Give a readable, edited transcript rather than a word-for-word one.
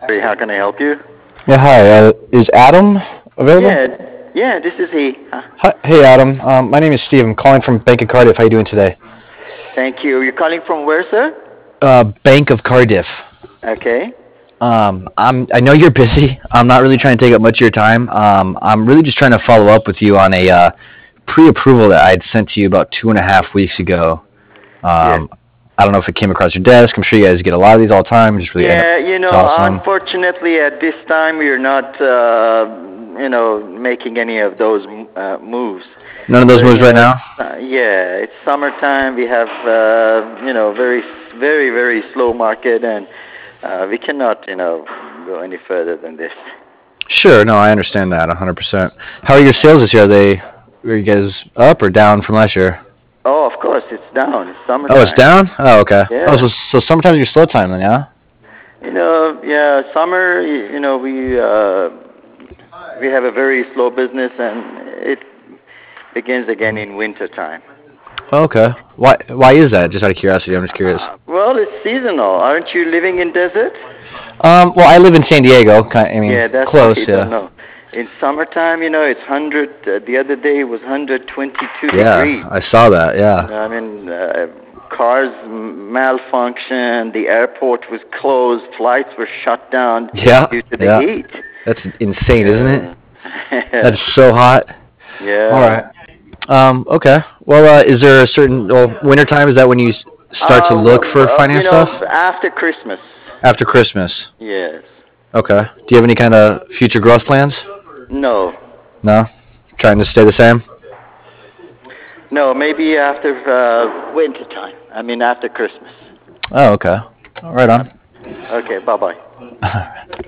Hey, how can I help you? Yeah, hi. Is Adam available? Yeah, this is he. Hi, hey, Adam. My name is Steve. I'm calling from Bank of Cardiff. How you doing today? Thank you. You're calling from where, sir? Bank of Cardiff. Okay. I know you're busy. I'm not really trying to take up much of your time. I'm really just trying to follow up with you on a pre-approval that I had sent to you about 2.5 weeks ago. Yes. Um, I don't know if it came across your desk. I'm sure you guys get a lot of these all the time. Just really end up Yeah, tossing them. unfortunately, at this time, we're not, making any of those moves. None of those But, moves right now. yeah, it's summertime. We have, very, very slow market, and we cannot, go any further than this. Sure. No, I understand that 100%. How are your sales this year? Are you guys up or down from last year? Oh, of course, it's down. It's Oh, it's summertime. down. Oh, okay. Oh, Yeah. so summertime's your slow time then, yeah? Yeah, summer, we have a very slow business, and it begins again in winter time. Oh, okay. Why is that? Just out of curiosity, I'm just curious. Well, it's seasonal. Aren't you living in desert? Well, I live in San Diego. I mean, Yeah, that's why you close, don't yeah. know. In summertime, it's 100. The other day it was 122 Yeah, degrees. I saw that. Yeah. I mean, cars malfunction. The airport was closed. Flights were shut down Yeah, due to the yeah. heat. That's insane, isn't it? Yeah. That's so hot. All Yeah. right. Okay. Well, is there a certain wintertime? Is that when you start to look for finance stuff? After Christmas. After Christmas. Yes. Okay. Do you have any kind of future growth plans? No. No. Trying to stay the same. No, maybe after winter time. I mean, after Christmas. Oh, okay. All right Uh, on. okay, bye bye.